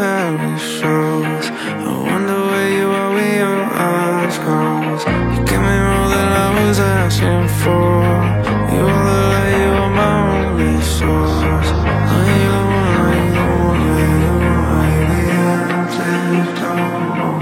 Paris shows. I wonder where you are with your eyes closed. You give me more than I was asking for. You are the light, you are my only source. I ain't the one, I ain't the one, yeah, you're right, the empty door.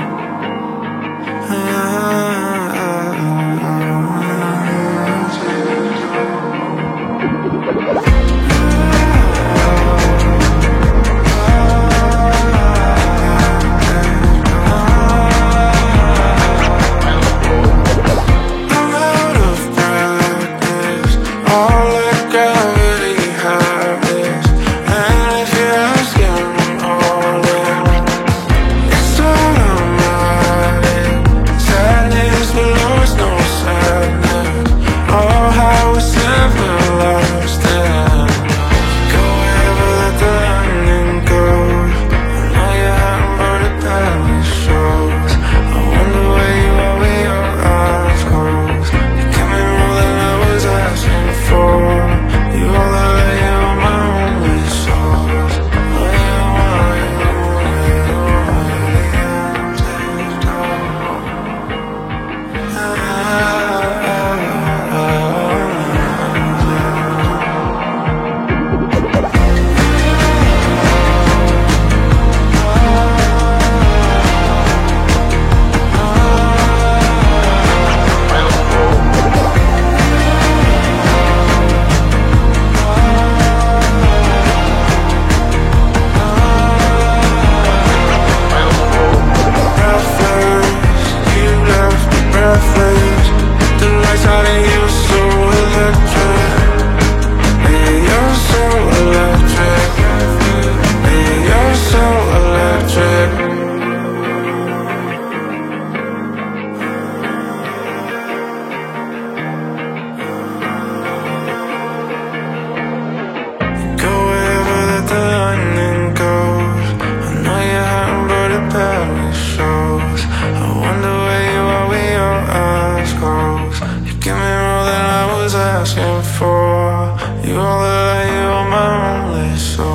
Asking for you, all that you are my only soul.